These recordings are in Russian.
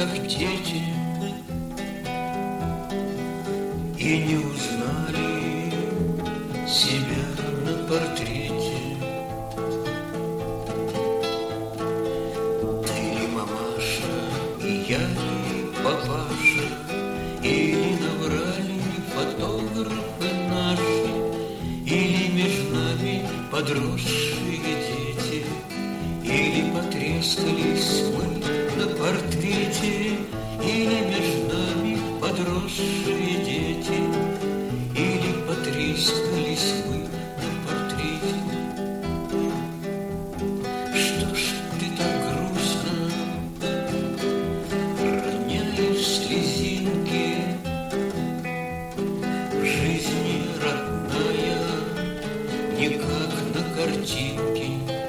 как дети, и не узнали себя на портрете. Ты ли мамаша, и я ли папаша, или наврали фотографы наши, или между нами подросшие дети, или потрескались мы на портрете, или между нами подросшие дети, или потрескались мы на портрете. Что ж ты так грустно роняешь слезинки? В жизни родная, не как на картинке.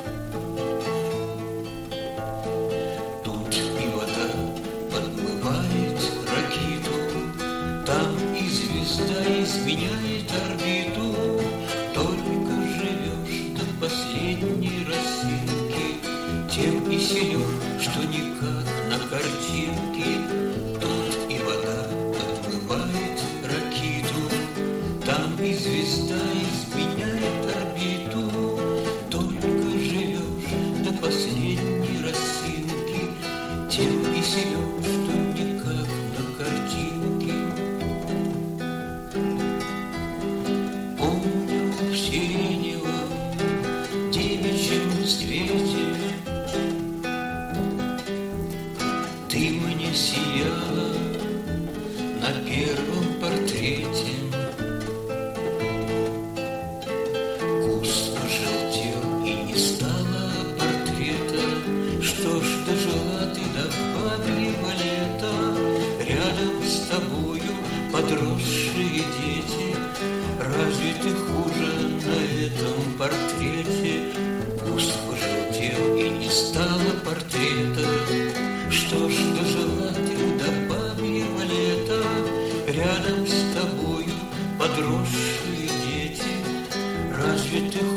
Тут и вода подмывает ракиту, там и звезда изменяет орбиту. Только живешь до последней росинки, тем и силен, что никак на картинке. Тут и вода подмывает ракиту, там и звезда изменяет орбиту. Только живешь до последней росинки, тем и силен, что никак на картинке. Помню в сиреневом девичьем свете ты мне сияла на первом портрете. Куст пожелтел и не стало портрета. Что ж, дожила ты до бабьего лета. Рядом с тобою подросшие дети. Разве ты хуже на этом портрете? Куст пожелтел и не стало портрета. Что ж, дожила ты до бабьего лета. Рядом с тобою подросшие дети. Разве ты